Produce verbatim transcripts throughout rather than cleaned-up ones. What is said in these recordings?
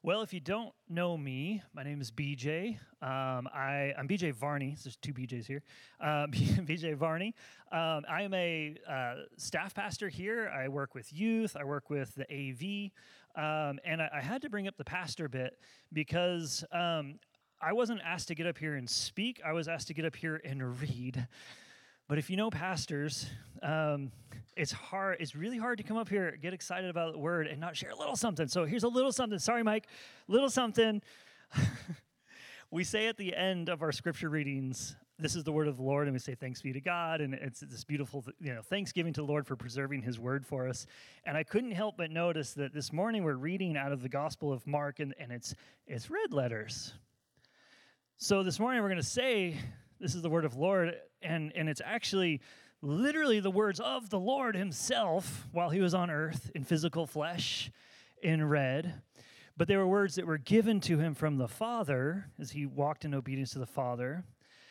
Well, if you don't know me, my name is B J. Um, I, I'm B J Varney. There's two B Js here. Uh, B J Varney. Um, I am a uh, staff pastor here. I work with youth. I work with the A V. Um, and I, I had to bring up the pastor bit because um, I wasn't asked to get up here and speak. I was asked to get up here and read. But if you know pastors, um, it's hard. It's really hard to come up here, get excited about the word, and not share a little something. So here's a little something. Sorry, Mike. Little something. We say at the end of our scripture readings, this is the word of the Lord, and we say thanks be to God, and it's this beautiful, you know, thanksgiving to the Lord for preserving his word for us. And I couldn't help but notice that this morning we're reading out of the Gospel of Mark, and, and it's it's red letters. So this morning we're going to say, this is the word of the Lord, and, and it's actually literally the words of the Lord himself while he was on earth in physical flesh in red. But they were words that were given to him from the Father as he walked in obedience to the Father.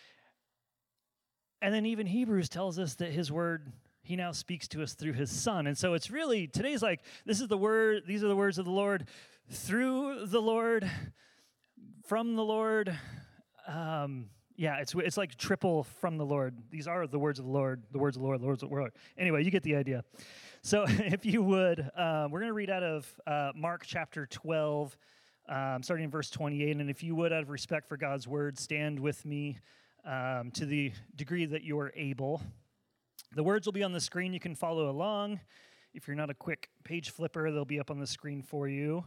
And then even Hebrews tells us that his word, he now speaks to us through his Son. And so it's really, today's like, this is the word, these are the words of the Lord, through the Lord, from the Lord, um, Yeah, it's it's like triple from the Lord. These are the words of the Lord, the words of the Lord, the words of the Lord. Anyway, you get the idea. So if you would, um, we're going to read out of uh, Mark chapter twelve, um, starting in verse twenty-eight. And if you would, out of respect for God's word, stand with me um, to the degree that you are able. The words will be on the screen. You can follow along. If you're not a quick page flipper, they'll be up on the screen for you.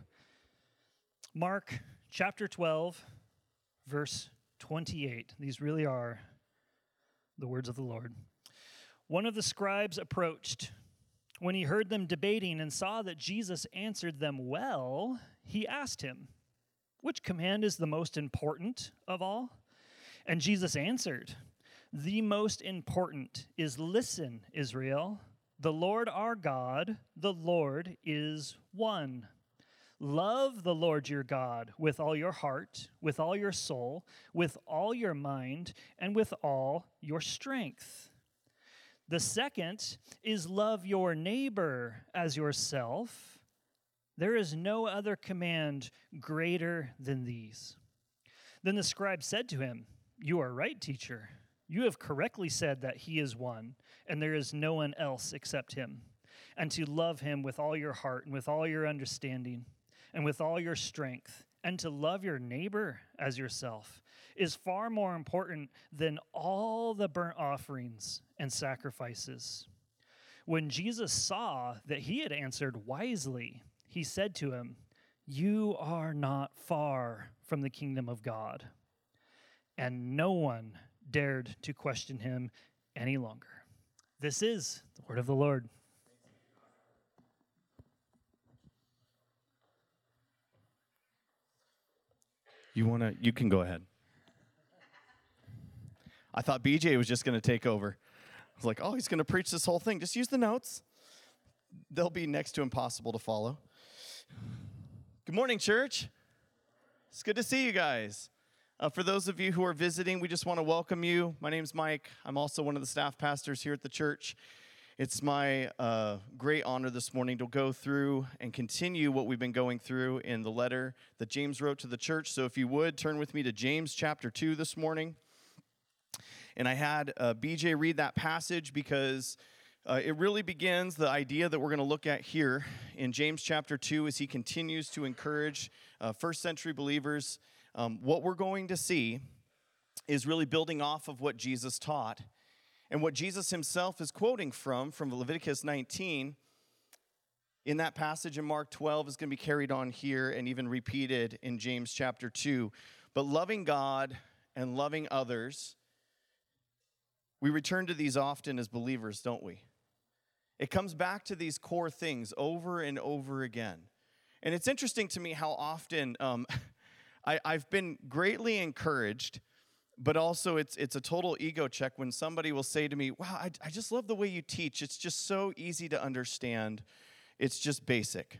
Mark chapter twelve, verse twenty-eight. These really are the words of the Lord. One of the scribes approached. When he heard them debating and saw that Jesus answered them well, he asked him, "Which command is the most important of all?" And Jesus answered, "The most important is, listen, Israel, the Lord our God, the Lord is one. Love the Lord your God with all your heart, with all your soul, with all your mind, and with all your strength. The second is love your neighbor as yourself. There is no other command greater than these." Then the scribe said to him, "You are right, teacher. You have correctly said that he is one, and there is no one else except him, and to love him with all your heart and with all your understanding, and with all your strength, and to love your neighbor as yourself is far more important than all the burnt offerings and sacrifices." When Jesus saw that he had answered wisely, he said to him, "You are not far from the kingdom of God." And no one dared to question him any longer. This is the word of the Lord. You want to, you can go ahead. I thought B J was just going to take over. I was like, oh, he's going to preach this whole thing. Just use the notes. They'll be next to impossible to follow. Good morning, church. It's good to see you guys. Uh, for those of you who are visiting, we just want to welcome you. My name's Mike. I'm also one of the staff pastors here at the church. It's my uh, great honor this morning to go through and continue what we've been going through in the letter that James wrote to the church. So if you would, turn with me to James chapter two this morning. And I had uh, B J read that passage because uh, it really begins the idea that we're going to look at here in James chapter two as he continues to encourage uh, first century believers. Um, what we're going to see is really building off of what Jesus taught. And what Jesus himself is quoting from, from Leviticus nineteen, in that passage in Mark twelve is going to be carried on here and even repeated in James chapter two. But loving God and loving others, we return to these often as believers, don't we? It comes back to these core things over and over again. And it's interesting to me how often um, I, I've been greatly encouraged, but also it's it's a total ego check when somebody will say to me, "Wow, I, I just love the way you teach. It's just so easy to understand. It's just basic."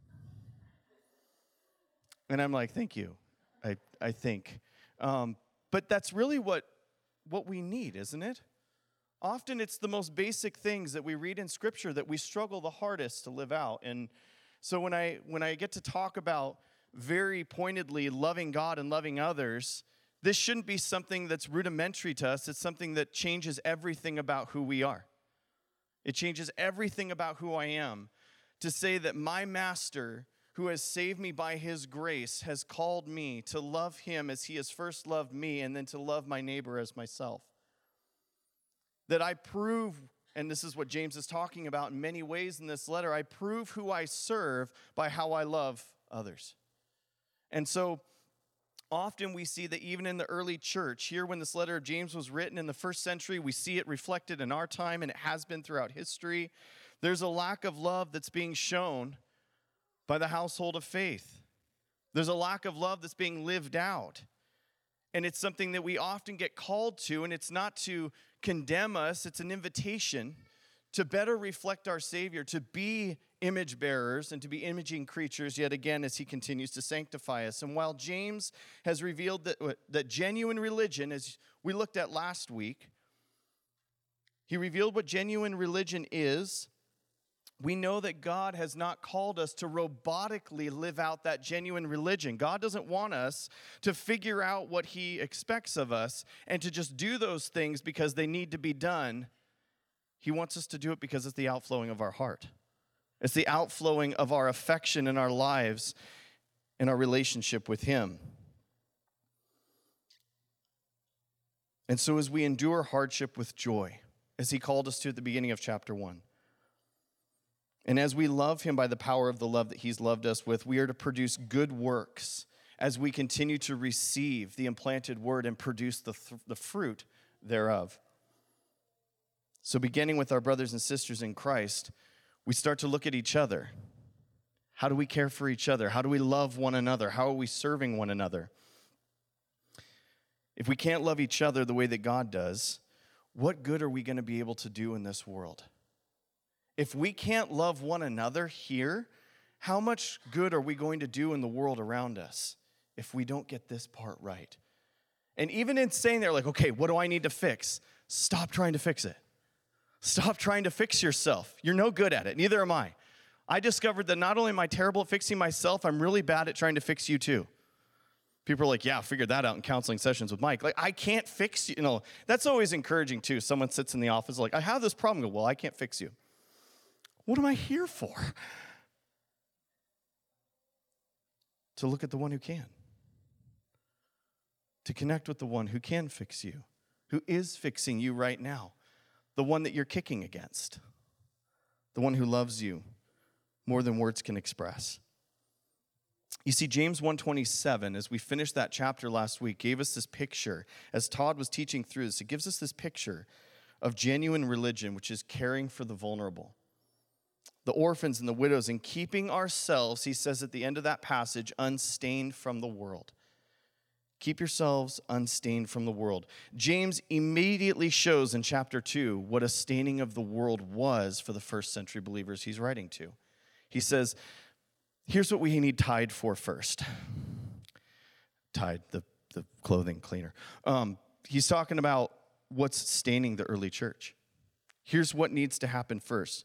And I'm like, thank you, I, I think. Um, but that's really what, what we need, isn't it? Often it's the most basic things that we read in Scripture that we struggle the hardest to live out. And so when I when I get to talk about very pointedly loving God and loving others, this shouldn't be something that's rudimentary to us. It's something that changes everything about who we are. It changes everything about who I am to say that my master, who has saved me by his grace, has called me to love him as he has first loved me, and then to love my neighbor as myself. That I prove, and this is what James is talking about in many ways in this letter, I prove who I serve by how I love others. And so often we see that even in the early church, here when this letter of James was written in the first century, we see it reflected in our time, and it has been throughout history. There's a lack of love that's being shown by the household of faith. There's a lack of love that's being lived out. And it's something that we often get called to, and it's not to condemn us, it's an invitation to better reflect our Savior, to be image bearers and to be imaging creatures yet again as he continues to sanctify us. And while James has revealed that, that genuine religion, as we looked at last week, he revealed what genuine religion is. We know that God has not called us to robotically live out that genuine religion. God doesn't want us to figure out what he expects of us and to just do those things because they need to be done. He wants us to do it because it's the outflowing of our heart. It's the outflowing of our affection in our lives and our relationship with him. And so as we endure hardship with joy, as he called us to at the beginning of chapter one, and as we love him by the power of the love that he's loved us with, we are to produce good works as we continue to receive the implanted word and produce the, th- the fruit thereof. So beginning with our brothers and sisters in Christ, we start to look at each other. How do we care for each other? How do we love one another? How are we serving one another? If we can't love each other the way that God does, what good are we going to be able to do in this world? If we can't love one another here, how much good are we going to do in the world around us if we don't get this part right? And even in saying that, like, okay, what do I need to fix? Stop trying to fix it. Stop trying to fix yourself. You're no good at it. Neither am I. I discovered that not only am I terrible at fixing myself, I'm really bad at trying to fix you too. People are like, yeah, I figured that out in counseling sessions with Mike. Like, I can't fix you. You know, that's always encouraging too. Someone sits in the office like, I have this problem. I go, well, I can't fix you. What am I here for? To look at the one who can. To connect with the one who can fix you, who is fixing you right now. The one that you're kicking against. The one who loves you more than words can express. You see, James one twenty-seven, as we finished that chapter last week, gave us this picture. As Todd was teaching through this, it gives us this picture of genuine religion, which is caring for the vulnerable, the orphans and the widows, and keeping ourselves, he says at the end of that passage, unstained from the world. Keep yourselves unstained from the world. James immediately shows in chapter two what a staining of the world was for the first century believers he's writing to. He says, here's what we need Tide for first. Tide, the, the clothing cleaner. Um, he's talking about what's staining the early church. Here's what needs to happen first.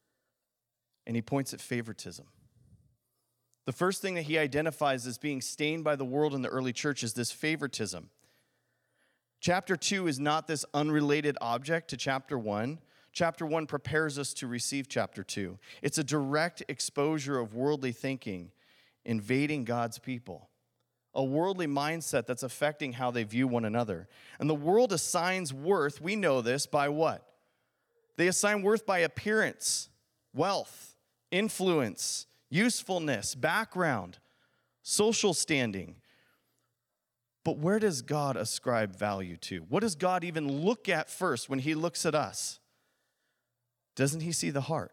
And he points at favoritism. The first thing that he identifies as being stained by the world in the early church is this favoritism. Chapter two is not this unrelated object to chapter one. Chapter one prepares us to receive chapter two. It's a direct exposure of worldly thinking invading God's people. A worldly mindset that's affecting how they view one another. And the world assigns worth, we know this, by what? They assign worth by appearance, wealth, influence, usefulness, background, social standing. But where does God ascribe value to? What does God even look at first when he looks at us? Doesn't he see the heart?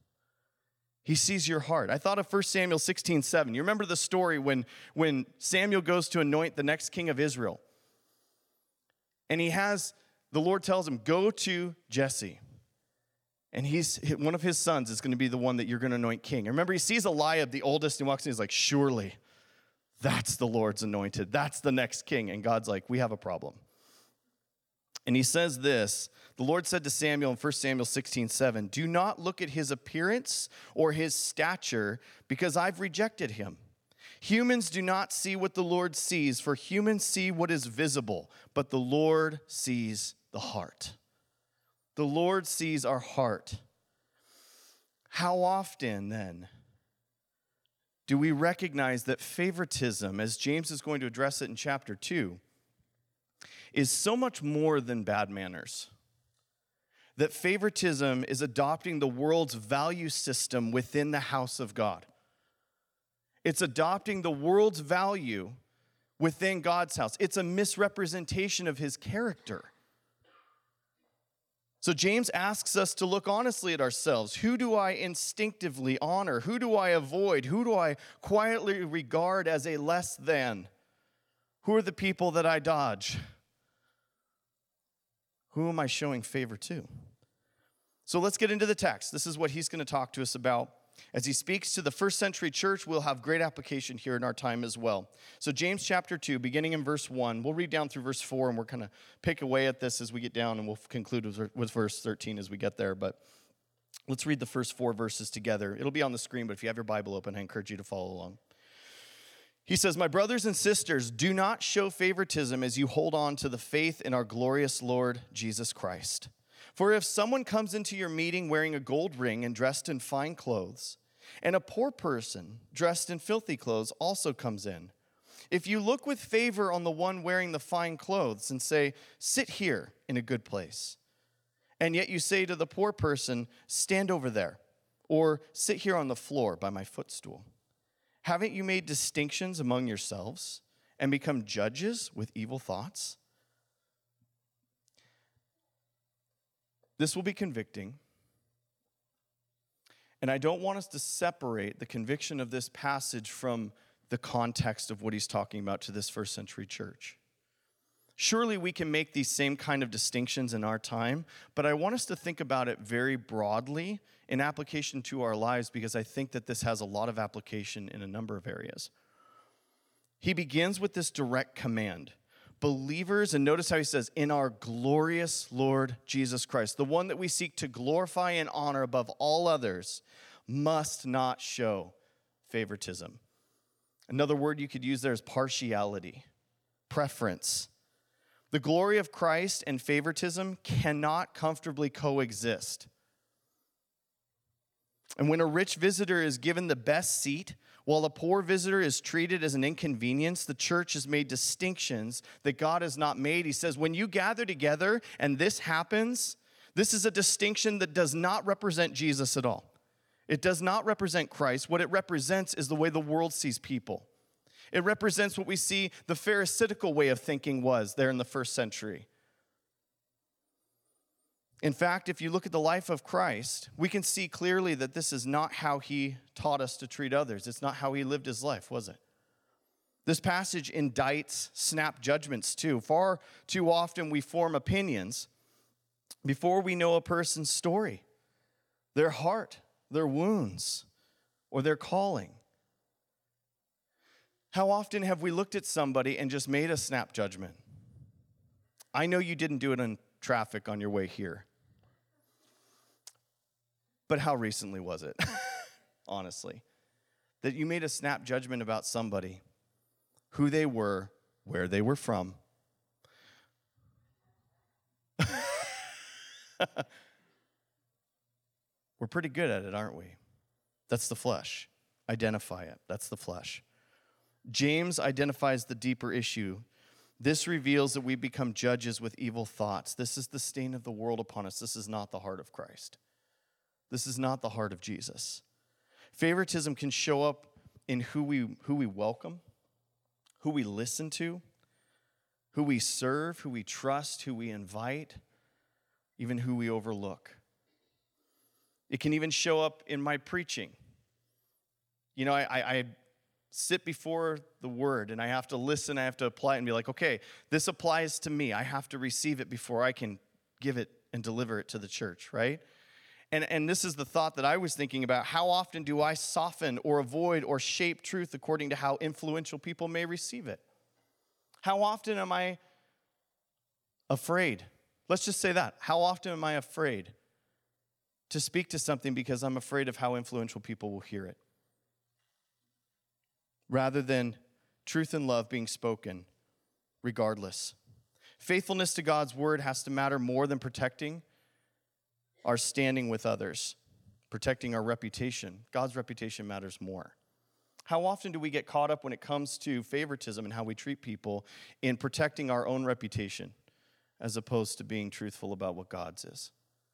He sees your heart. I thought of First Samuel sixteen seven. You remember the story when, when Samuel goes to anoint the next king of Israel. And he has, the Lord tells him, go to Jesse. And he's one of his sons is going to be the one that you're going to anoint king. And remember, he sees Eliab, the oldest, and walks in. He's like, surely that's the Lord's anointed. That's the next king. And God's like, we have a problem. And he says this, the Lord said to Samuel in First Samuel sixteen seven, do not look at his appearance or his stature, because I've rejected him. Humans do not see what the Lord sees, for humans see what is visible, but the Lord sees the heart. The Lord sees our heart. How often, then, do we recognize that favoritism, as James is going to address it in chapter two, is so much more than bad manners? That favoritism is adopting the world's value system within the house of God. It's adopting the world's value within God's house. It's a misrepresentation of his character. So James asks us to look honestly at ourselves. Who do I instinctively honor? Who do I avoid? Who do I quietly regard as a less than? Who are the people that I dodge? Who am I showing favor to? So let's get into the text. This is what he's going to talk to us about. As he speaks to the first century church, we'll have great application here in our time as well. So James chapter two, beginning in verse one, we'll read down through verse four, and we're going to pick away at this as we get down, and we'll conclude with verse thirteen as we get there. But let's read the first four verses together. It'll be on the screen, but if you have your Bible open, I encourage you to follow along. He says, "My brothers and sisters, do not show favoritism as you hold on to the faith in our glorious Lord Jesus Christ. For if someone comes into your meeting wearing a gold ring and dressed in fine clothes, and a poor person dressed in filthy clothes also comes in, if you look with favor on the one wearing the fine clothes and say, 'Sit here in a good place,' and yet you say to the poor person, 'Stand over there,' or 'Sit here on the floor by my footstool,' haven't you made distinctions among yourselves and become judges with evil thoughts?" This will be convicting, and I don't want us to separate the conviction of this passage from the context of what he's talking about to this first century church. Surely we can make these same kind of distinctions in our time, but I want us to think about it very broadly in application to our lives, because I think that this has a lot of application in a number of areas. He begins with this direct command. Believers, and notice how he says, in our glorious Lord Jesus Christ, the one that we seek to glorify and honor above all others, must not show favoritism. Another word you could use there is partiality, preference. The glory of Christ and favoritism cannot comfortably coexist. And when a rich visitor is given the best seat, while a poor visitor is treated as an inconvenience, the church has made distinctions that God has not made. He says, when you gather together and this happens, this is a distinction that does not represent Jesus at all. It does not represent Christ. What it represents is the way the world sees people. It represents what we see the Pharisaical way of thinking was there in the first century. In fact, if you look at the life of Christ, we can see clearly that this is not how he taught us to treat others. It's not how he lived his life, was it? This passage indicts snap judgments too. Far too often we form opinions before we know a person's story, their heart, their wounds, or their calling. How often have we looked at somebody and just made a snap judgment? I know you didn't do it in traffic on your way here. But how recently was it, honestly, that you made a snap judgment about somebody, who they were, where they were from? We're pretty good at it, aren't we? That's the flesh. Identify it. That's the flesh. James identifies the deeper issue. This reveals that we become judges with evil thoughts. This is the stain of the world upon us. This is not the heart of Christ. This is not the heart of Jesus. Favoritism can show up in who we, who we welcome, who we listen to, who we serve, who we trust, who we invite, even who we overlook. It can even show up in my preaching. You know, I, I, I sit before the word and I have to listen, I have to apply it and be like, okay, this applies to me. I have to receive it before I can give it and deliver it to the church, right? And, and this is the thought that I was thinking about. How often do I soften or avoid or shape truth according to how influential people may receive it? How often am I afraid? Let's just say that. How often am I afraid to speak to something because I'm afraid of how influential people will hear it? rather than truth and love being spoken regardless. Faithfulness to God's word has to matter more than protecting our standing with others, protecting our reputation. God's reputation matters more. How often do we get caught up when it comes to favoritism and how we treat people in protecting our own reputation as opposed to being truthful about what God's is?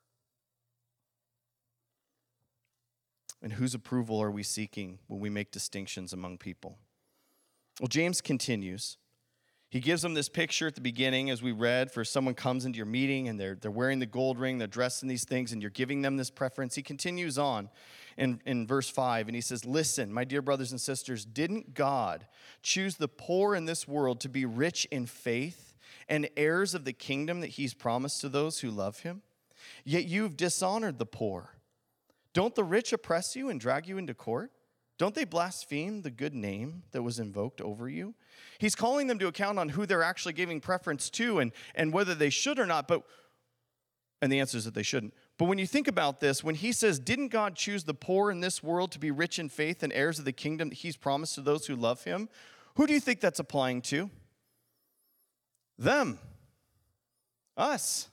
And whose approval are we seeking when we make distinctions among people? Well, James continues. He gives them this picture at the beginning, as we read, for someone comes into your meeting and they're, they're wearing the gold ring, they're dressed in these things, and you're giving them this preference. He continues on in, in verse five, and he says, listen, my dear brothers and sisters, didn't God choose the poor in this world to be rich in faith and heirs of the kingdom that he's promised to those who love him? Yet you've dishonored the poor. Don't the rich oppress you and drag you into court? Don't they blaspheme the good name that was invoked over you? He's calling them to account on who they're actually giving preference to and, and whether they should or not, but and the answer is that they shouldn't. But when you think about this, when he says, didn't God choose the poor in this world to be rich in faith and heirs of the kingdom that he's promised to those who love him? Who do you think that's applying to? Them. Us.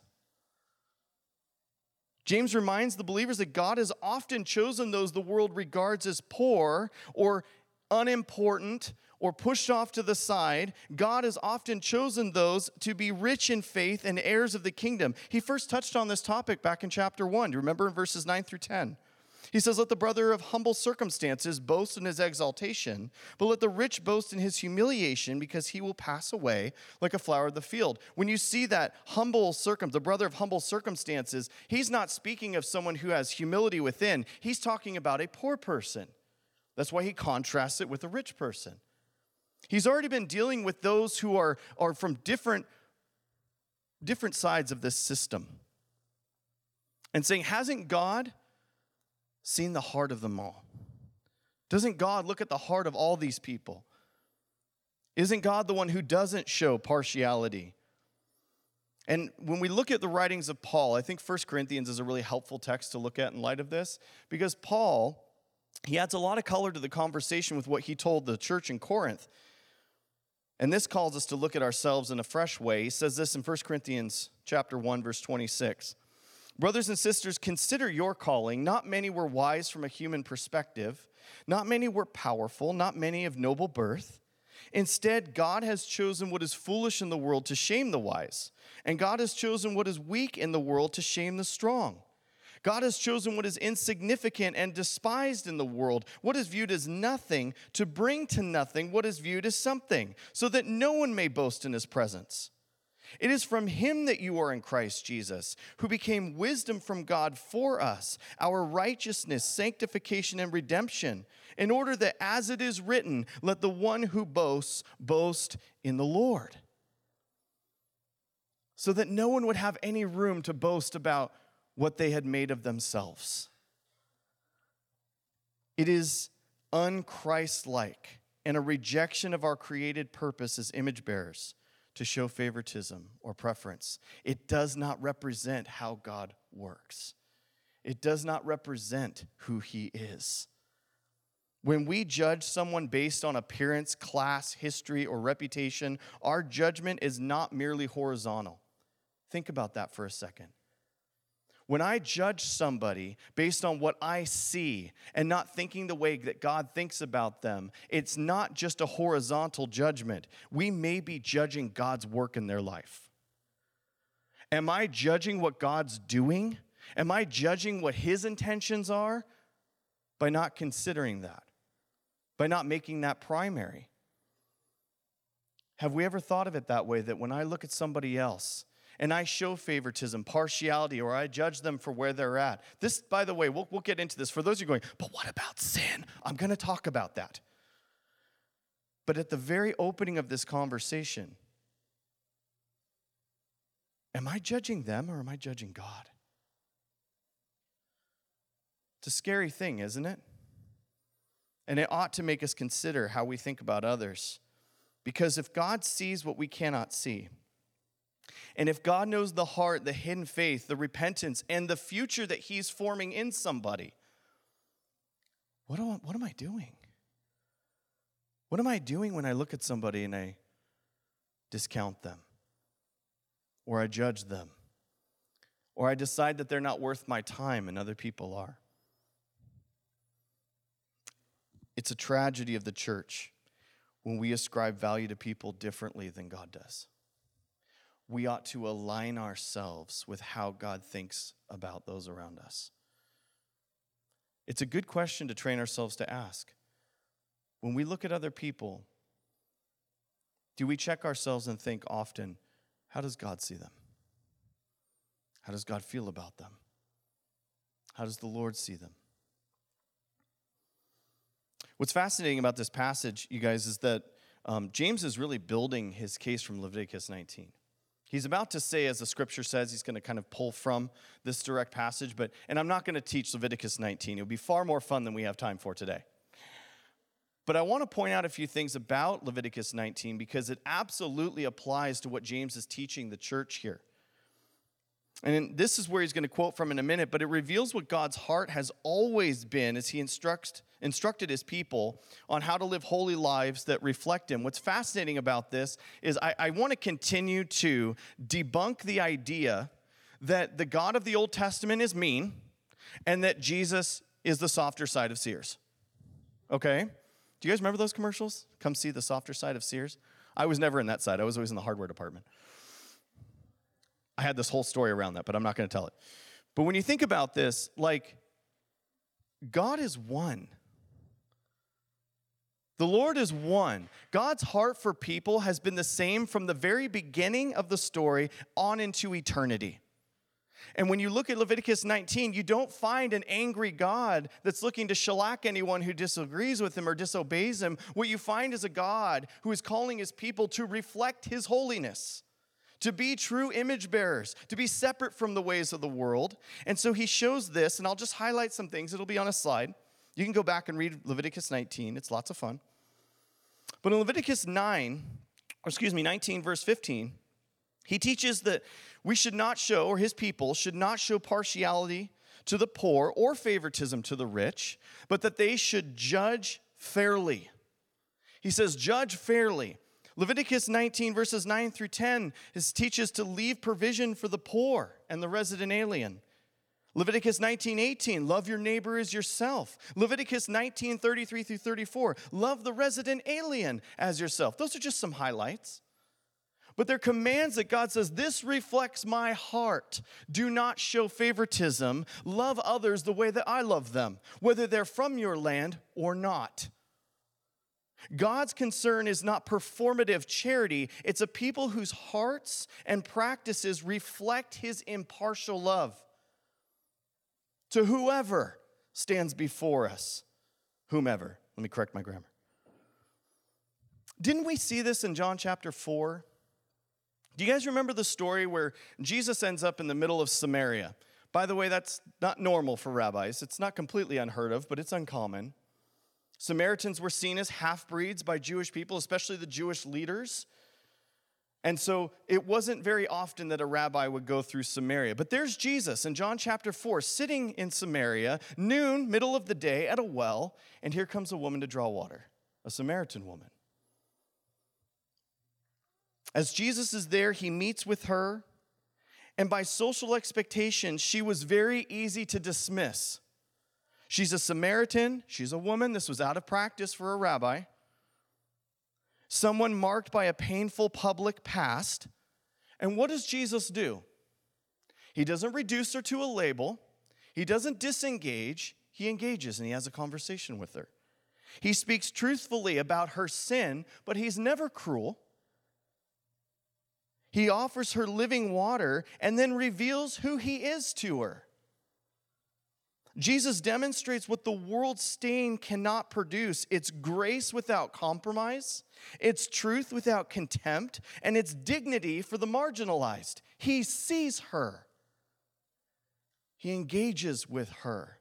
James reminds the believers that God has often chosen those the world regards as poor or unimportant or pushed off to the side. God has often chosen those to be rich in faith and heirs of the kingdom. He first touched on this topic back in chapter one. Do you remember in verses nine through ten? He says, let the brother of humble circumstances boast in his exaltation, but let the rich boast in his humiliation, because he will pass away like a flower of the field. When you see that humble circum, the brother of humble circumstances, he's not speaking of someone who has humility within. He's talking about a poor person. That's why he contrasts it with a rich person. He's already been dealing with those who are, are from different, different sides of this system. And saying, hasn't God seen the heart of them all? Doesn't God look at the heart of all these people? Isn't God the one who doesn't show partiality? And when we look at the writings of Paul, I think First Corinthians is a really helpful text to look at in light of this, because Paul, he adds a lot of color to the conversation with what he told the church in Corinth. And this calls us to look at ourselves in a fresh way. He says this in First Corinthians chapter one, verse twenty-six. Brothers and sisters, consider your calling. Not many were wise from a human perspective. Not many were powerful. Not many of noble birth. Instead, God has chosen what is foolish in the world to shame the wise. And God has chosen what is weak in the world to shame the strong. God has chosen what is insignificant and despised in the world, what is viewed as nothing, to bring to nothing what is viewed as something, so that no one may boast in his presence. It is from him that you are in Christ Jesus, who became wisdom from God for us, our righteousness, sanctification, and redemption, in order that, as it is written, let the one who boasts boast in the Lord. So that no one would have any room to boast about what they had made of themselves. It is un-Christ-like and a rejection of our created purpose as image bearers to show favoritism or preference. It does not represent how God works. It does not represent who he is. When we judge someone based on appearance, class, history, or reputation, our judgment is not merely horizontal. Think about that for a second. When I judge somebody based on what I see and not thinking the way that God thinks about them, it's not just a horizontal judgment. We may be judging God's work in their life. Am I judging what God's doing? Am I judging what his intentions are? By not considering that, by not making that primary. Have we ever thought of it that way, that when I look at somebody else, and I show favoritism, partiality, or I judge them for where they're at? This, by the way, we'll, we'll get into this. For those of you going, but what about sin? I'm going to talk about that. But at the very opening of this conversation, am I judging them or am I judging God? It's a scary thing, isn't it? And it ought to make us consider how we think about others. Because if God sees what we cannot see, and if God knows the heart, the hidden faith, the repentance, and the future that he's forming in somebody, what, do I, what am I doing? What am I doing when I look at somebody and I discount them? Or I judge them? Or I decide that they're not worth my time and other people are? It's a tragedy of the church when we ascribe value to people differently than God does. We ought to align ourselves with how God thinks about those around us. It's a good question to train ourselves to ask. When we look at other people, do we check ourselves and think often, how does God see them? How does God feel about them? How does the Lord see them? What's fascinating about this passage, you guys, is that um, James is really building his case from Leviticus nineteen. He's about to say, as the scripture says, he's going to kind of pull from this direct passage, but and I'm not going to teach Leviticus nineteen. It'll be far more fun than we have time for today. But I want to point out a few things about Leviticus nineteen because it absolutely applies to what James is teaching the church here. And this is where he's going to quote from in a minute, but it reveals what God's heart has always been as he instructs, instructed his people on how to live holy lives that reflect him. What's fascinating about this is I, I want to continue to debunk the idea that the God of the Old Testament is mean and that Jesus is the softer side of Sears. Okay? Do you guys remember those commercials? Come see the softer side of Sears. I was never in that side. I was always in the hardware department. I had this whole story around that, but I'm not going to tell it. But when you think about this, like, God is one. The Lord is one. God's heart for people has been the same from the very beginning of the story on into eternity. And when you look at Leviticus nineteen, you don't find an angry God that's looking to shellac anyone who disagrees with him or disobeys him. What you find is a God who is calling his people to reflect his holiness, to be true image bearers, to be separate from the ways of the world. And so he shows this, and I'll just highlight some things. It'll be on a slide. You can go back and read Leviticus nineteen. It's lots of fun. But in Leviticus nine, or excuse me, nineteen, verse fifteen, he teaches that we should not show, or his people should not show partiality to the poor or favoritism to the rich, but that they should judge fairly. He says, judge fairly. Leviticus nineteen, verses nine through ten, is, teaches to leave provision for the poor and the resident alien. Leviticus nineteen eighteen, love your neighbor as yourself. Leviticus nineteen thirty-three through thirty-four, love the resident alien as yourself. Those are just some highlights. But they're commands that God says, this reflects my heart. Do not show favoritism. Love others the way that I love them, whether they're from your land or not. God's concern is not performative charity. It's a people whose hearts and practices reflect his impartial love to whoever stands before us. Whomever. Let me correct my grammar. Didn't we see this in John chapter four? Do you guys remember the story where Jesus ends up in the middle of Samaria? By the way, that's not normal for rabbis. It's not completely unheard of, but it's uncommon. Samaritans were seen as half-breeds by Jewish people, especially the Jewish leaders. And so it wasn't very often that a rabbi would go through Samaria. But there's Jesus in John chapter four, sitting in Samaria, noon, middle of the day, at a well, and here comes a woman to draw water, a Samaritan woman. As Jesus is there, he meets with her, and by social expectation, she was very easy to dismiss. She's a Samaritan. She's a woman. This was out of practice for a rabbi. Someone marked by a painful public past. And what does Jesus do? He doesn't reduce her to a label. He doesn't disengage. He engages and he has a conversation with her. He speaks truthfully about her sin, but he's never cruel. He offers her living water and then reveals who he is to her. Jesus demonstrates what the world's stain cannot produce. It's grace without compromise, it's truth without contempt, and it's dignity for the marginalized. He sees her. He engages with her.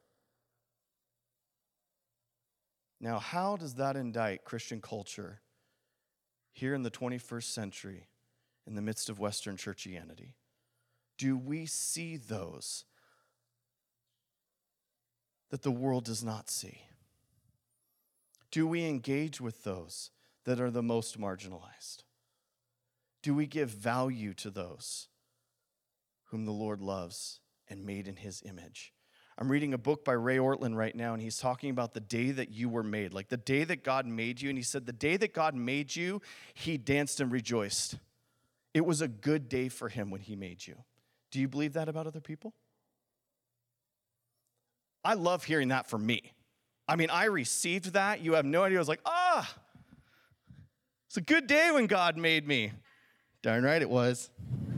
Now, how does that indict Christian culture here in the twenty-first century in the midst of Western churchianity? Do we see those that the world does not see? Do we engage with those that are the most marginalized? Do we give value to those whom the Lord loves and made in his image? I'm reading a book by Ray Ortlund right now, and he's talking about the day that you were made, like the day that God made you. And he said the day that God made you, he danced and rejoiced. It was a good day for him when he made you. Do you believe that about other people? I love hearing that from me. I mean, I received that. You have no idea. I was like, ah, it's a good day when God made me. Darn right it was.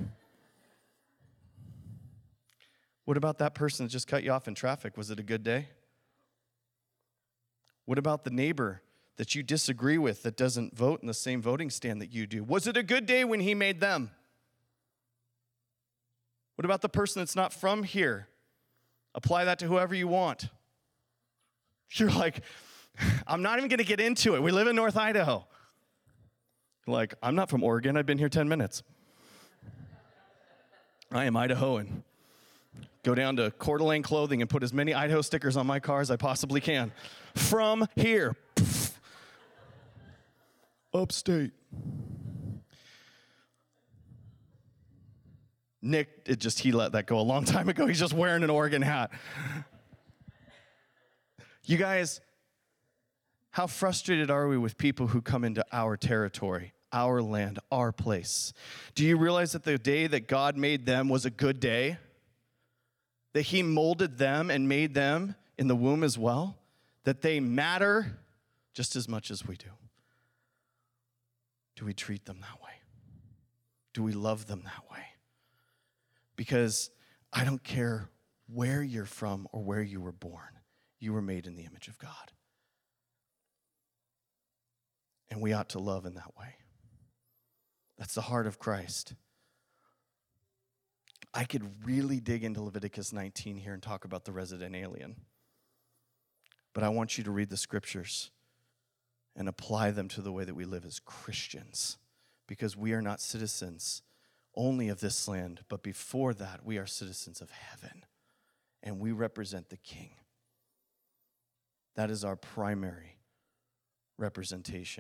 What about that person that just cut you off in traffic? Was it a good day? What about the neighbor that you disagree with that doesn't vote in the same voting stand that you do? Was it a good day when he made them? What about the person that's not from here? Apply that to whoever you want. You're like, I'm not even going to get into it. We live in North Idaho. Like, I'm not from Oregon. I've been here ten minutes. I am Idahoan. Go down to Coeur d'Alene Clothing and put as many Idaho stickers on my car as I possibly can. From here. Upstate. Nick, it just, he let that go a long time ago. He's just wearing an Oregon hat. You guys, how frustrated are we with people who come into our territory, our land, our place? Do you realize that the day that God made them was a good day? That he molded them and made them in the womb as well? That they matter just as much as we do? Do we treat them that way? Do we love them that way? Because I don't care where you're from or where you were born. You were made in the image of God. And we ought to love in that way. That's the heart of Christ. I could really dig into Leviticus nineteen here and talk about the resident alien. But I want you to read the scriptures and apply them to the way that we live as Christians. Because we are not citizens only of this land, but before that, we are citizens of heaven. And we represent the King. That is our primary representation.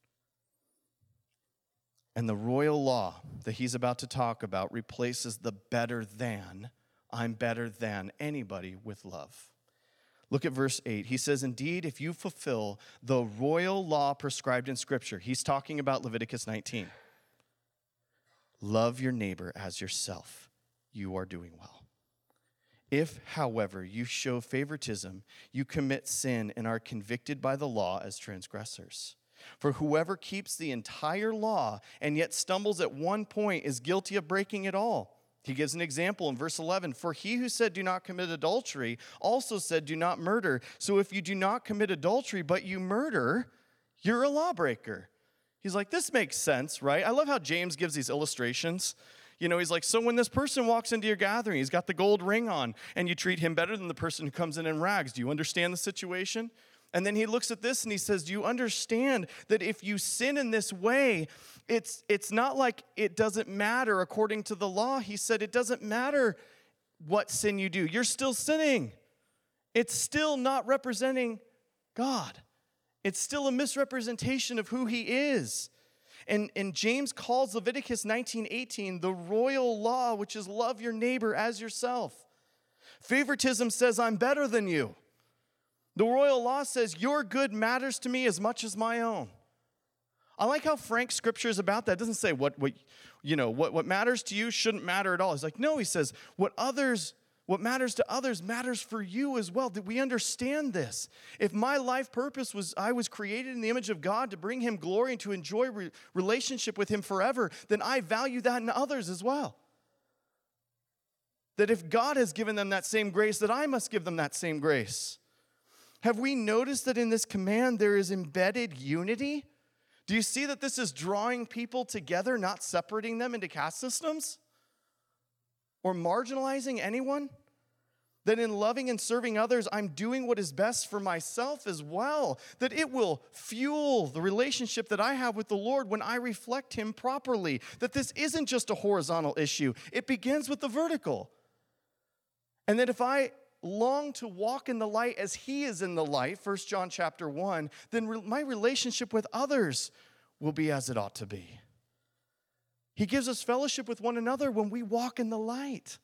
And the royal law that he's about to talk about replaces the better than, I'm better than anybody, with love. Look at verse eight. He says, indeed, if you fulfill the royal law prescribed in Scripture, he's talking about Leviticus nineteen. Love your neighbor as yourself. You are doing well. If, however, you show favoritism, you commit sin and are convicted by the law as transgressors. For whoever keeps the entire law and yet stumbles at one point is guilty of breaking it all. He gives an example in verse eleven. For he who said, do not commit adultery, also said, do not murder. So if you do not commit adultery, but you murder, you're a lawbreaker. He's like, this makes sense, right? I love how James gives these illustrations. You know, he's like, so when this person walks into your gathering, he's got the gold ring on, and you treat him better than the person who comes in in rags. Do you understand the situation? And then he looks at this and he says, do you understand that if you sin in this way, it's it's not like it doesn't matter according to the law. He said it doesn't matter what sin you do. You're still sinning. It's still not representing God. It's still a misrepresentation of who he is. And, and James calls Leviticus nineteen eighteen the royal law, which is love your neighbor as yourself. Favoritism says, I'm better than you. The royal law says, your good matters to me as much as my own. I like how frank Scripture is about that. It doesn't say what, what, you know, what, what matters to you shouldn't matter at all. He's like, no, he says, what others, what matters to others matters for you as well. That we understand this. If my life purpose was, I was created in the image of God to bring him glory and to enjoy re- relationship with him forever, then I value that in others as well. That if God has given them that same grace, that I must give them that same grace. Have we noticed that in this command there is embedded unity? Do you see that this is drawing people together, not separating them into caste systems? Or marginalizing anyone? That in loving and serving others, I'm doing what is best for myself as well. That it will fuel the relationship that I have with the Lord when I reflect him properly. That this isn't just a horizontal issue. It begins with the vertical. And that if I long to walk in the light as he is in the light, First John chapter one, then re- my relationship with others will be as it ought to be. He gives us fellowship with one another when we walk in the light.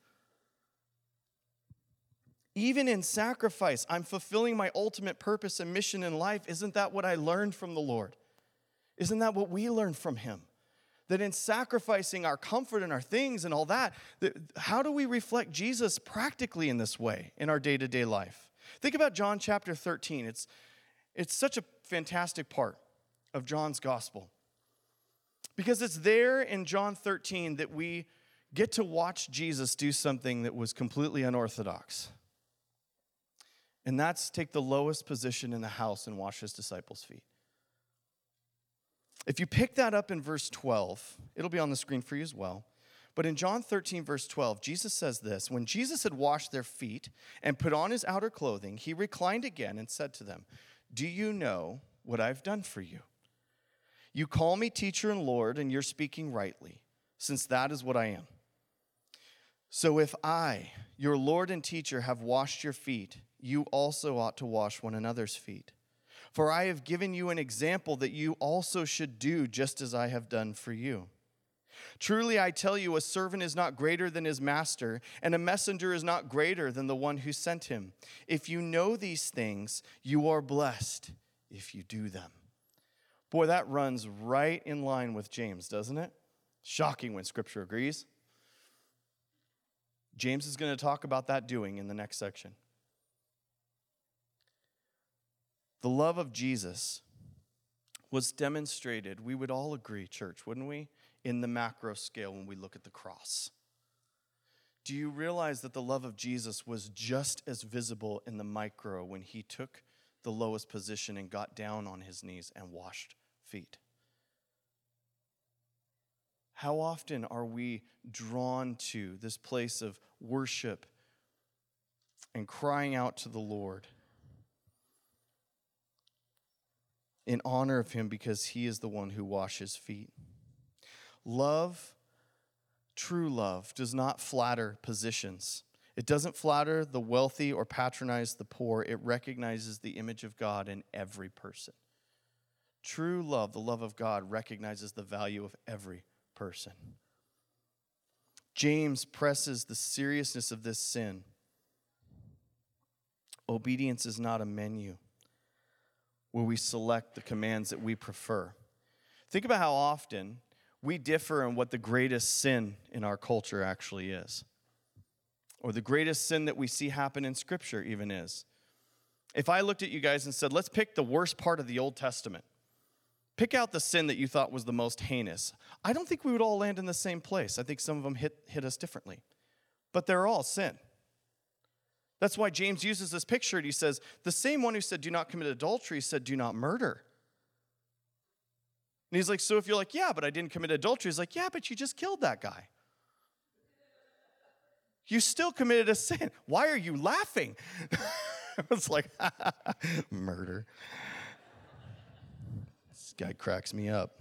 Even in sacrifice, I'm fulfilling my ultimate purpose and mission in life. Isn't that what I learned from the Lord? Isn't that what we learned from him? That in sacrificing our comfort and our things and all that, that, how do we reflect Jesus practically in this way in our day-to-day life? Think about John chapter thirteen. It's, it's such a fantastic part of John's gospel. Because it's there in John thirteen that we get to watch Jesus do something that was completely unorthodox. And that's take the lowest position in the house and wash his disciples' feet. If you pick that up in verse twelve, it'll be on the screen for you as well. But in John thirteen, verse twelve, Jesus says this: when Jesus had washed their feet and put on his outer clothing, he reclined again and said to them, "Do you know what I've done for you? You call me teacher and Lord, and you're speaking rightly, since that is what I am. So if I, your Lord and teacher, have washed your feet, you also ought to wash one another's feet. For I have given you an example that you also should do just as I have done for you. Truly I tell you, a servant is not greater than his master, and a messenger is not greater than the one who sent him. If you know these things, you are blessed if you do them." Boy, that runs right in line with James, doesn't it? Shocking when Scripture agrees. James is going to talk about that doing in the next section. The love of Jesus was demonstrated, we would all agree, church, wouldn't we, in the macro scale when we look at the cross. Do you realize that the love of Jesus was just as visible in the micro when he took the lowest position and got down on his knees and washed feet? How often are we drawn to this place of worship and crying out to the Lord in honor of him because he is the one who washes feet? Love, true love, does not flatter positions. It doesn't flatter the wealthy or patronize the poor. It recognizes the image of God in every person. True love, the love of God, recognizes the value of every person. James presses the seriousness of this sin. Obedience is not a menu where we select the commands that we prefer. Think about how often we differ on what the greatest sin in our culture actually is, or the greatest sin that we see happen in Scripture even is. If I looked at you guys and said, let's pick the worst part of the Old Testament, pick out the sin that you thought was the most heinous, I don't think we would all land in the same place. I think some of them hit, hit us differently. But they're all sin. That's why James uses this picture and he says, the same one who said, do not commit adultery, said, do not murder. And he's like, so if you're like, yeah, but I didn't commit adultery, he's like, yeah, but you just killed that guy. You still committed a sin. Why are you laughing? It's like, murder. This guy cracks me up.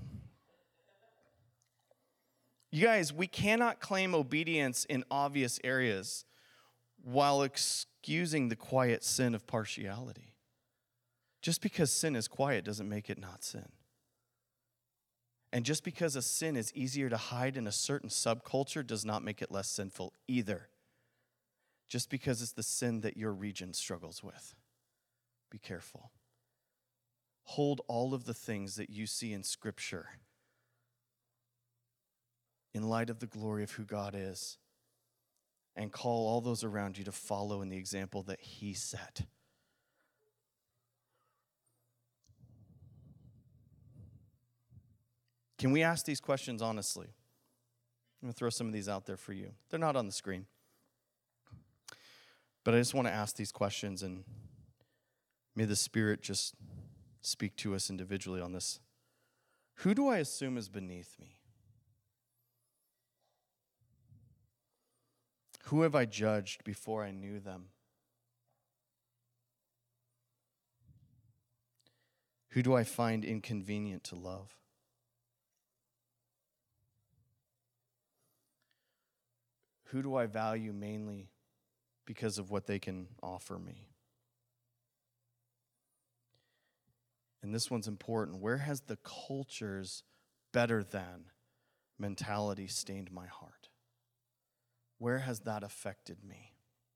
You guys, we cannot claim obedience in obvious areas while excusing the quiet sin of partiality. Just because sin is quiet doesn't make it not sin. And just because a sin is easier to hide in a certain subculture does not make it less sinful either. Just because it's the sin that your region struggles with. Be careful. Hold all of the things that you see in Scripture in light of the glory of who God is, and call all those around you to follow in the example that he set. Can we ask these questions honestly? I'm going to throw some of these out there for you. They're not on the screen. But I just want to ask these questions, and may the Spirit just speak to us individually on this. Who do I assume is beneath me? Who have I judged before I knew them? Who do I find inconvenient to love? Who do I value mainly because of what they can offer me. And this one's important. Where has the culture's better than mentality stained my heart? Where has that affected me?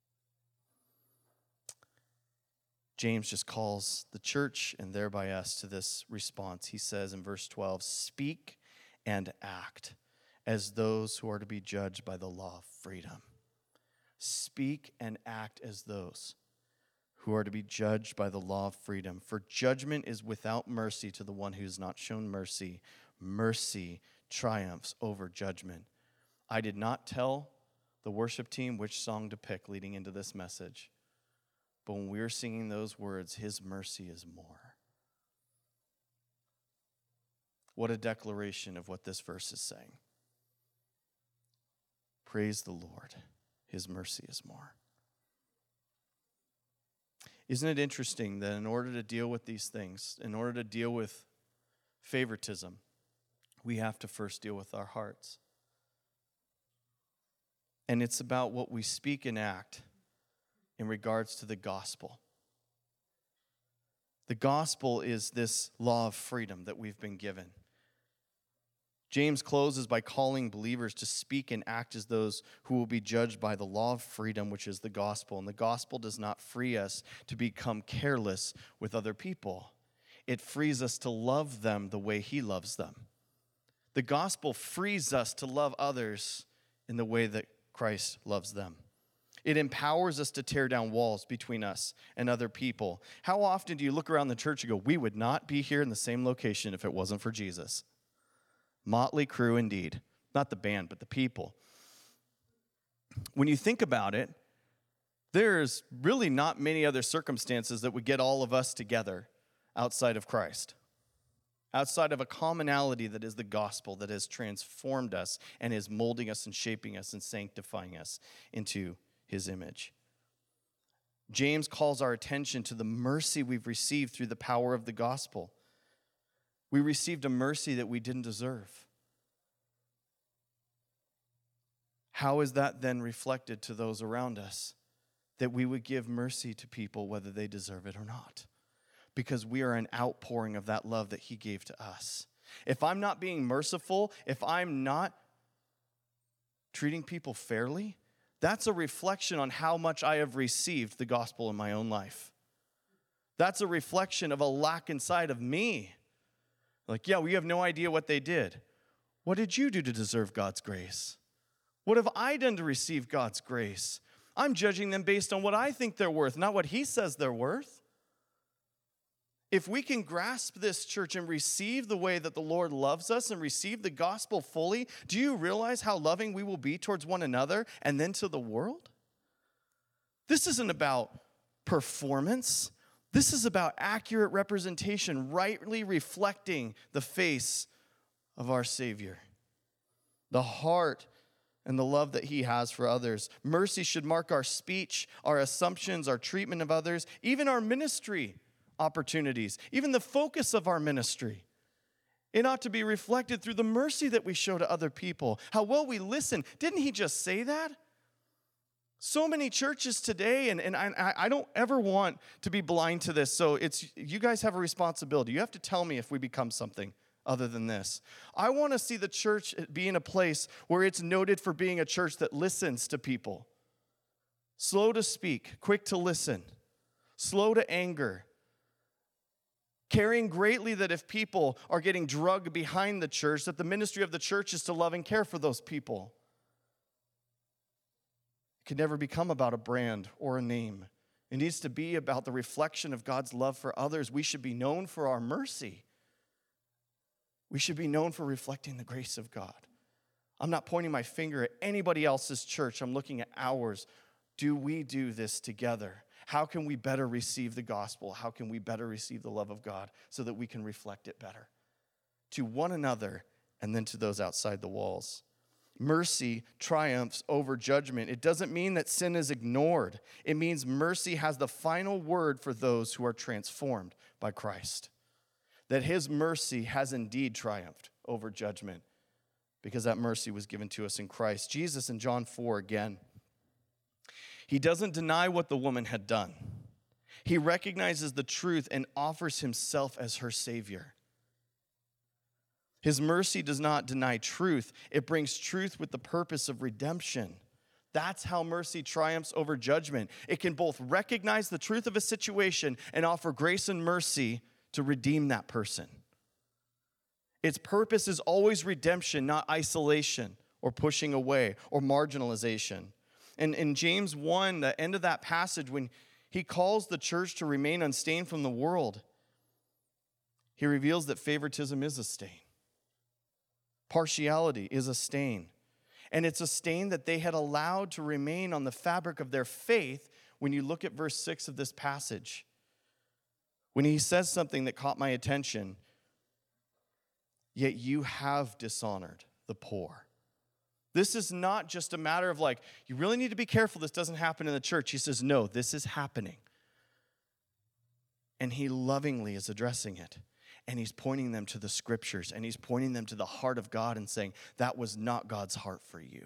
James just calls the church and thereby us to this response. He says in verse twelve, speak and act as those who are to be judged by the law of freedom. Speak and act as those who are to be judged by the law of freedom. For judgment is without mercy to the one who has not shown mercy. Mercy triumphs over judgment. I did not tell the worship team which song to pick leading into this message. But when we were singing those words, his mercy is more. What a declaration of what this verse is saying. Praise the Lord. His mercy is more. Isn't it interesting that in order to deal with these things, in order to deal with favoritism, we have to first deal with our hearts. And it's about what we speak and act in regards to the gospel. The gospel is this law of freedom that we've been given. James closes by calling believers to speak and act as those who will be judged by the law of freedom, which is the gospel. And the gospel does not free us to become careless with other people. It frees us to love them the way he loves them. The gospel frees us to love others in the way that Christ loves them. It empowers us to tear down walls between us and other people. How often do you look around the church and go, we would not be here in the same location if it wasn't for Jesus? Motley crew indeed. Not the band, but the people. When you think about it, there's really not many other circumstances that would get all of us together outside of Christ. Outside of a commonality that is the gospel that has transformed us and is molding us and shaping us and sanctifying us into his image. James calls our attention to the mercy we've received through the power of the gospel. We received a mercy that we didn't deserve. How is that then reflected to those around us? That we would give mercy to people whether they deserve it or not. Because we are an outpouring of that love that he gave to us. If I'm not being merciful, if I'm not treating people fairly, that's a reflection on how much I have received the gospel in my own life. That's a reflection of a lack inside of me. Like, yeah, we have no idea what they did. What did you do to deserve God's grace? What have I done to receive God's grace? I'm judging them based on what I think they're worth, not what he says they're worth. If we can grasp this, church, and receive the way that the Lord loves us and receive the gospel fully, do you realize how loving we will be towards one another and then to the world? This isn't about performance. This is about accurate representation, rightly reflecting the face of our Savior, the heart and the love that he has for others. Mercy should mark our speech, our assumptions, our treatment of others, even our ministry opportunities, even the focus of our ministry. It ought to be reflected through the mercy that we show to other people, how well we listen. Didn't he just say that? So many churches today, and, and I, I don't ever want to be blind to this, so it's you guys have a responsibility. You have to tell me if we become something other than this. I want to see the church be in a place where it's noted for being a church that listens to people. Slow to speak, quick to listen, slow to anger, caring greatly that if people are getting drugged behind the church, that the ministry of the church is to love and care for those people. It can never become about a brand or a name. It needs to be about the reflection of God's love for others. We should be known for our mercy. We should be known for reflecting the grace of God. I'm not pointing my finger at anybody else's church. I'm looking at ours. Do we do this together? How can we better receive the gospel? How can we better receive the love of God so that we can reflect it better to one another and then to those outside the walls? Mercy triumphs over judgment. It doesn't mean that sin is ignored. It means mercy has the final word for those who are transformed by Christ. That his mercy has indeed triumphed over judgment because that mercy was given to us in Christ. Jesus in John four again, He doesn't deny what the woman had done. He recognizes the truth and offers himself as her Savior. His mercy does not deny truth. It brings truth with the purpose of redemption. That's how mercy triumphs over judgment. It can both recognize the truth of a situation and offer grace and mercy to redeem that person. Its purpose is always redemption, not isolation or pushing away or marginalization. And in James one, the end of that passage, when he calls the church to remain unstained from the world, he reveals that favoritism is a stain. Partiality is a stain. And it's a stain that they had allowed to remain on the fabric of their faith when you look at verse six of this passage. When he says something that caught my attention, yet you have dishonored the poor. This is not just a matter of like, you really need to be careful this doesn't happen in the church. He says, no, this is happening. And he lovingly is addressing it. And he's pointing them to the scriptures, and he's pointing them to the heart of God and saying, that was not God's heart for you.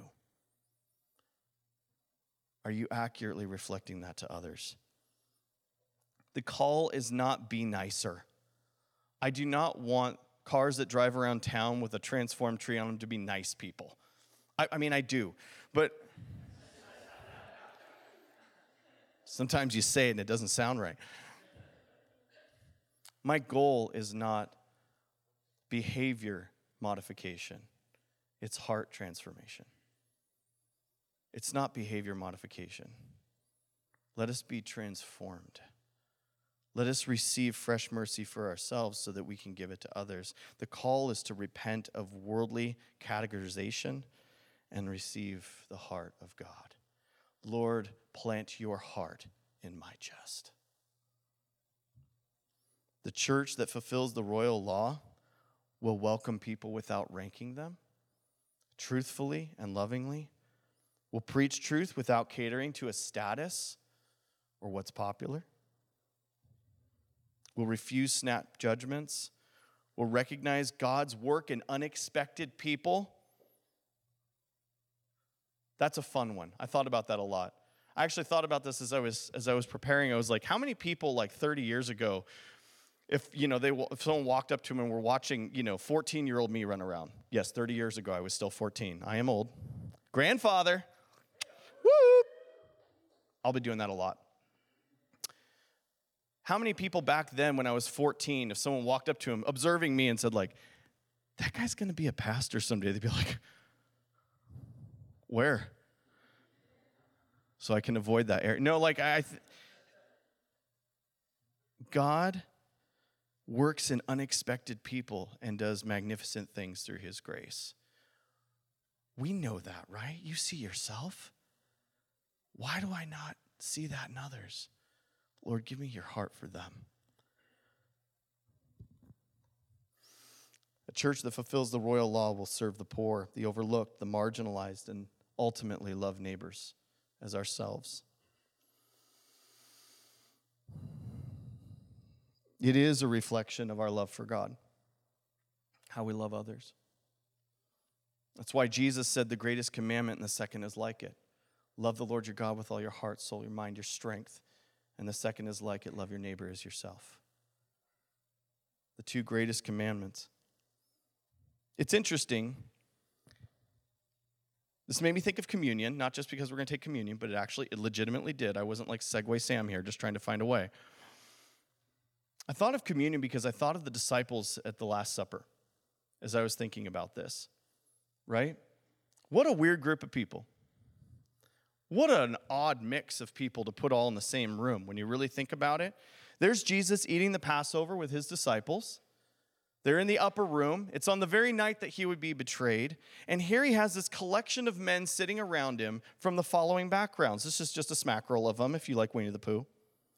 Are you accurately reflecting that to others? The call is not be nicer. I do not want cars that drive around town with a transformed tree on them to be nice people. I, I mean, I do, but sometimes you say it and it doesn't sound right. My goal is not behavior modification. It's heart transformation. It's not behavior modification. Let us be transformed. Let us receive fresh mercy for ourselves so that we can give it to others. The call is to repent of worldly categorization and receive the heart of God. Lord, plant your heart in my chest. The church that fulfills the royal law will welcome people without ranking them, truthfully and lovingly, will preach truth without catering to a status or what's popular, will refuse snap judgments, will recognize God's work in unexpected people. That's a fun one. I thought about that a lot. I actually thought about this as I was as I was preparing. I was like, how many people like thirty years ago, if you know they if someone walked up to me and were watching, you know, fourteen-year-old me run around. Yes, thirty years ago I was still fourteen. I am old. Grandfather. Woo! I'll be doing that a lot. How many people back then when I was fourteen, if someone walked up to him, observing me and said like, that guy's going to be a pastor someday, they'd be like, where? So I can avoid that area. No, like I, th- God works in unexpected people and does magnificent things through his grace. We know that, right? You see yourself. Why do I not see that in others? Lord, give me your heart for them. A church that fulfills the royal law will serve the poor, the overlooked, the marginalized, and ultimately love neighbors as ourselves. It is a reflection of our love for God, how we love others. That's why Jesus said the greatest commandment and the second is like it. Love the Lord your God with all your heart, soul, your mind, your strength. And the second is like it, love your neighbor as yourself. The two greatest commandments. It's interesting. This made me think of communion, not just because we're going to take communion, but it actually, it legitimately did. I wasn't like Segway Sam here, just trying to find a way. I thought of communion because I thought of the disciples at the Last Supper as I was thinking about this, right? What a weird group of people. What an odd mix of people to put all in the same room when you really think about it. There's Jesus eating the Passover with his disciples. They're in the upper room. It's on the very night that he would be betrayed. And here he has this collection of men sitting around him from the following backgrounds. This is just a smack roll of them if you like Winnie the Pooh.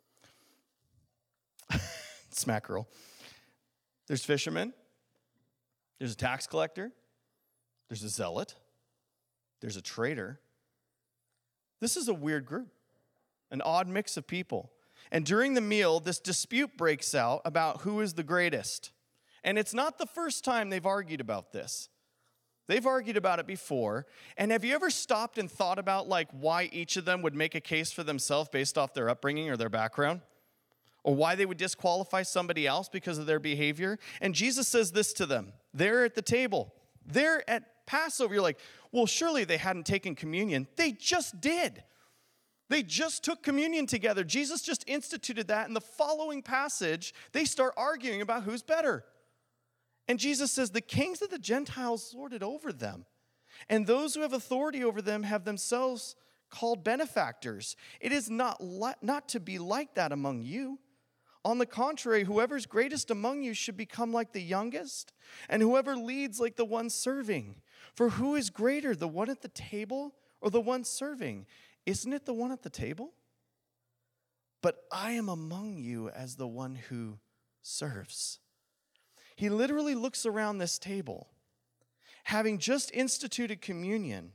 Smack roll. There's fishermen. There's a tax collector. There's a zealot. There's a traitor. This is a weird group, an odd mix of people. And during the meal, this dispute breaks out about who is the greatest. And it's not the first time they've argued about this. They've argued about it before. And have you ever stopped and thought about like why each of them would make a case for themselves based off their upbringing or their background? Or why they would disqualify somebody else because of their behavior? And Jesus says this to them. They're at the table. They're at Passover. You're like, well, surely they hadn't taken communion. They just did. They just took communion together. Jesus just instituted that. In the following passage, they start arguing about who's better. And Jesus says, the kings of the Gentiles lorded over them, and those who have authority over them have themselves called benefactors. It is not, li- not to be like that among you. On the contrary, whoever's greatest among you should become like the youngest, and whoever leads like the one serving. For who is greater, the one at the table or the one serving? Isn't it the one at the table? But I am among you as the one who serves. He literally looks around this table, having just instituted communion.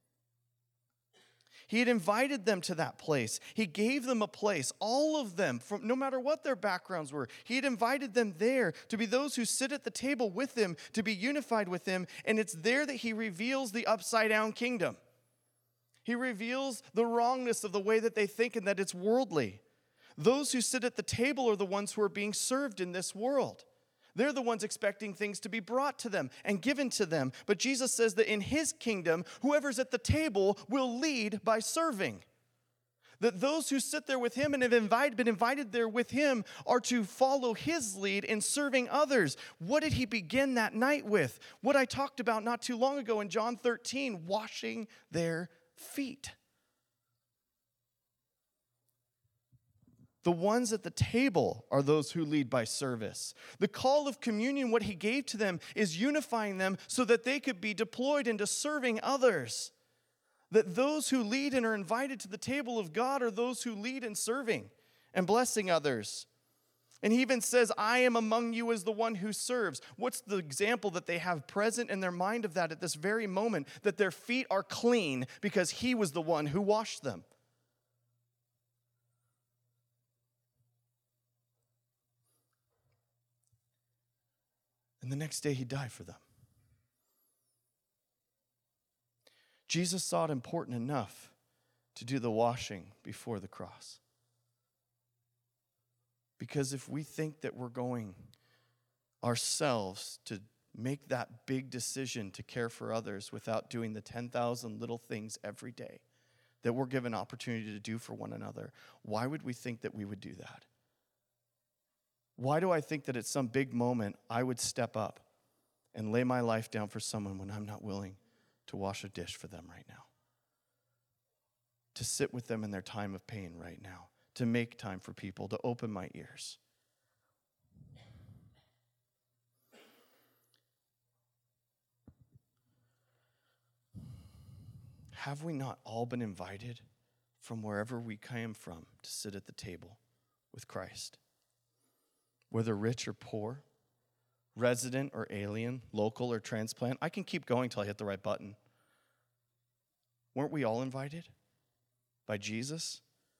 He had invited them to that place. He gave them a place, all of them, from no matter what their backgrounds were. He had invited them there to be those who sit at the table with him, to be unified with him, and it's there that he reveals the upside-down kingdom. He reveals the wrongness of the way that they think and that it's worldly. Those who sit at the table are the ones who are being served in this world. They're the ones expecting things to be brought to them and given to them. But Jesus says that in his kingdom, whoever's at the table will lead by serving. That those who sit there with him and have invited, been invited there with him are to follow his lead in serving others. What did he begin that night with? What I talked about not too long ago in John thirteen, washing their feet. The ones at the table are those who lead by service. The call of communion, what he gave to them, is unifying them so that they could be deployed into serving others. That those who lead and are invited to the table of God are those who lead in serving and blessing others. And he even says, I am among you as the one who serves. What's the example that they have present in their mind of that at this very moment? That their feet are clean because he was the one who washed them. And the next day he died for them. Jesus saw it important enough to do the washing before the cross. Because if we think that we're going ourselves to make that big decision to care for others without doing the ten thousand little things every day that we're given opportunity to do for one another, why would we think that we would do that? Why do I think that at some big moment I would step up and lay my life down for someone when I'm not willing to wash a dish for them right now? To sit with them in their time of pain right now? To make time for people, to open my ears? Have we not all been invited from wherever we came from to sit at the table with Christ? Whether rich or poor, resident or alien, local or transplant. I can keep going till I hit the right button. Weren't we all invited by Jesus?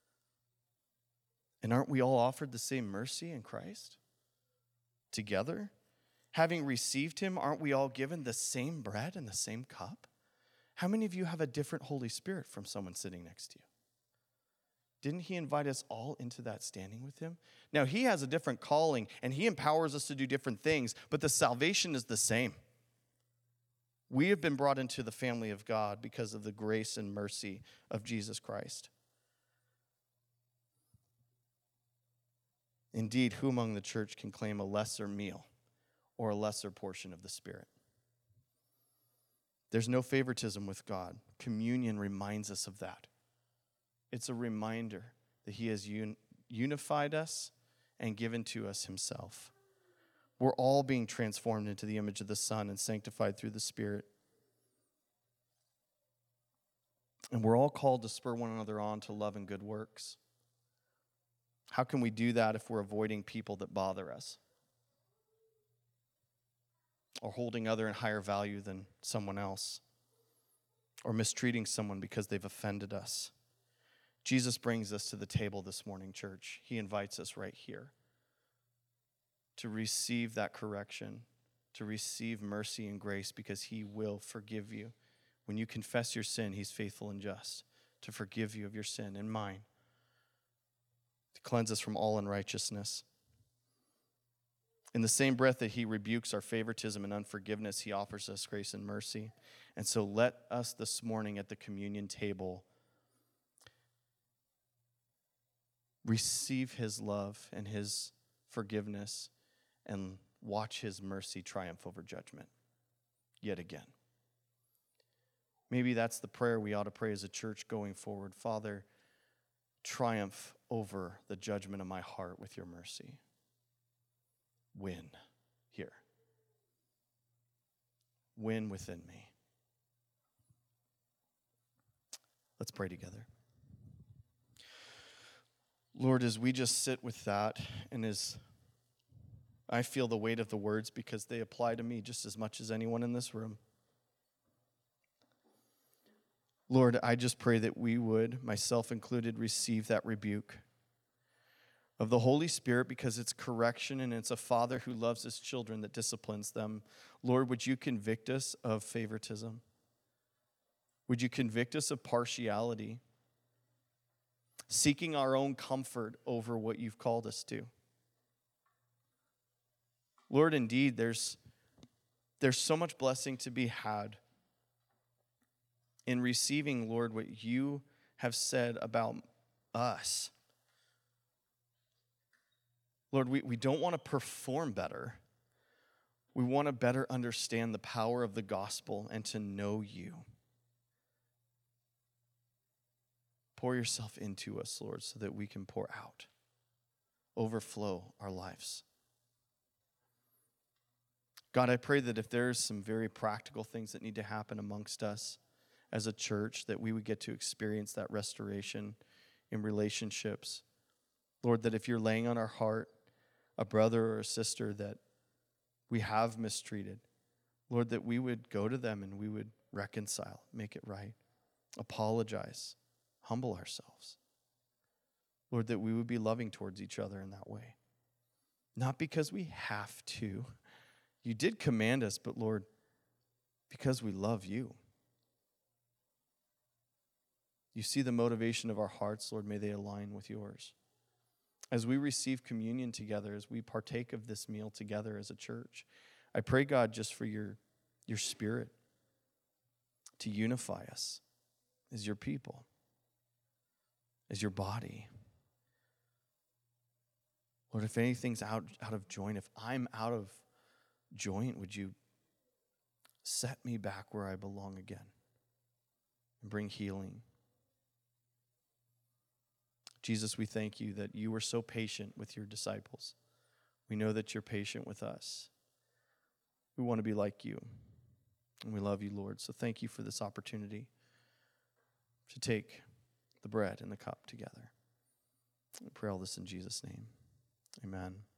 And aren't we all offered the same mercy in Christ? Together? Having received him, aren't we all given the same bread and the same cup? How many of you have a different Holy Spirit from someone sitting next to you? Didn't he invite us all into that standing with him? Now, he has a different calling, and he empowers us to do different things, but the salvation is the same. We have been brought into the family of God because of the grace and mercy of Jesus Christ. Indeed, who among the church can claim a lesser meal or a lesser portion of the Spirit? There's no favoritism with God. Communion reminds us of that. It's a reminder that he has un- unified us and given to us himself. We're all being transformed into the image of the Son and sanctified through the Spirit. And we're all called to spur one another on to love and good works. How can we do that if we're avoiding people that bother us? Or holding other in higher value than someone else? Or mistreating someone because they've offended us? Jesus brings us to the table this morning, church. He invites us right here to receive that correction, to receive mercy and grace because he will forgive you. When you confess your sin, he's faithful and just to forgive you of your sin and mine, to cleanse us from all unrighteousness. In the same breath that he rebukes our favoritism and unforgiveness, he offers us grace and mercy. And so let us this morning at the communion table receive his love and his forgiveness and watch his mercy triumph over judgment yet again. Maybe that's the prayer we ought to pray as a church going forward. Father, triumph over the judgment of my heart with your mercy. Win here. Win within me. Let's pray together. Lord, as we just sit with that, and as I feel the weight of the words because they apply to me just as much as anyone in this room. Lord, I just pray that we would, myself included, receive that rebuke of the Holy Spirit because it's correction and it's a father who loves his children that disciplines them. Lord, would you convict us of favoritism? Would you convict us of partiality? Seeking our own comfort over what you've called us to. Lord, indeed, there's, there's so much blessing to be had in receiving, Lord, what you have said about us. Lord, we, we don't want to perform better. We want to better understand the power of the gospel and to know you. Pour yourself into us, Lord, so that we can pour out, overflow our lives. God, I pray that if there's some very practical things that need to happen amongst us as a church, that we would get to experience that restoration in relationships. Lord, that if you're laying on our heart a brother or a sister that we have mistreated, Lord, that we would go to them and we would reconcile, make it right, apologize, humble ourselves. Lord, that we would be loving towards each other in that way. Not because we have to. You did command us, but Lord, because we love you. You see the motivation of our hearts, Lord, may they align with yours. As we receive communion together, as we partake of this meal together as a church, I pray, God, just for your, your spirit to unify us as your people, as your body. Lord, if anything's out, out of joint, if I'm out of joint, would you set me back where I belong again and bring healing? Jesus, we thank you that you were so patient with your disciples. We know that you're patient with us. We want to be like you, and we love you, Lord. So thank you for this opportunity to take the bread and the cup together. We pray all this in Jesus' name. Amen.